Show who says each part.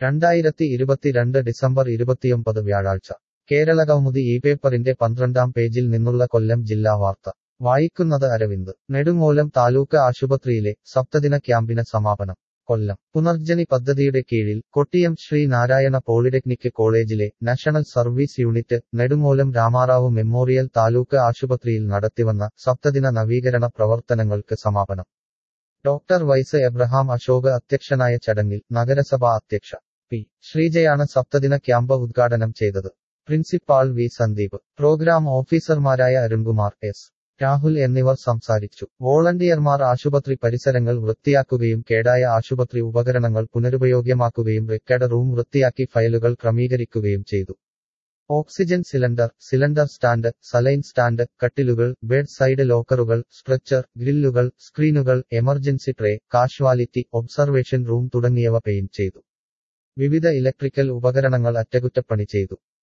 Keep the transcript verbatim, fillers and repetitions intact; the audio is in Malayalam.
Speaker 1: രണ്ടായിരത്തി ഇരുപത്തിരണ്ട് ഡിസംബർ ഇരുപത്തിയൊമ്പത് വ്യാഴാഴ്ച കേരളകൗമുദി ഈ പേപ്പറിന്റെ പന്ത്രണ്ടാം പേജിൽ നിന്നുള്ള കൊല്ലം ജില്ലാ വാർത്ത വായിക്കുന്നത് അരവിന്ദ്. നെടുങ്ങോലം താലൂക്ക് ആശുപത്രിയിലെ സപ്തദിന ക്യാമ്പിന് സമാപനം. കൊല്ലം പുനർജനി പദ്ധതിയുടെ കീഴിൽ കൊട്ടിയം ശ്രീ നാരായണ പോളിടെക്നിക് കോളേജിലെ national service unit Nedungolam Ramarao memorial taluk ആശുപത്രിയിൽ നടത്തിവന്ന സപ്തദിന നവീകരണ പ്രവർത്തനങ്ങൾക്ക് സമാപനം. ഡോക്ടർ വൈസ് എബ്രഹാം അശോക് അധ്യക്ഷനായ ചടങ്ങിൽ നഗരസഭാ അധ്യക്ഷ പി ശ്രീജയാണ് സപ്തദിന ക്യാമ്പ് ഉദ്ഘാടനം ചെയ്തത്. പ്രിൻസിപ്പാൾ വി സന്ദീപ്, പ്രോഗ്രാം ഓഫീസർമാരായ അരുൺകുമാർ, എസ് രാഹുൽ എന്നിവർ സംസാരിച്ചു. വോളണ്ടിയർമാർ ആശുപത്രി പരിസരങ്ങൾ വൃത്തിയാക്കുകയും കേടായ ആശുപത്രി ഉപകരണങ്ങൾ പുനരുപയോഗ്യമാക്കുകയും റെക്കോർഡ് റൂം വൃത്തിയാക്കി ഫയലുകൾ ക്രമീകരിക്കുകയും ചെയ്തു. Oxygen cylinder, cylinder stand, saline stand, കട്ടിലുകൾ, ബെഡ് സൈഡ് ലോക്കറുകൾ, സ്ട്രെച്ചർ, ഗ്രില്ലുകൾ, സ്ക്രീനുകൾ, emergency tray, casualty observation room തുടങ്ങിയവ പെയിന്റ് ചെയ്തു. വിവിധ ഇലക്ട്രിക്കൽ ഉപകരണങ്ങൾ അറ്റകുറ്റപ്പണി ചെയ്തു.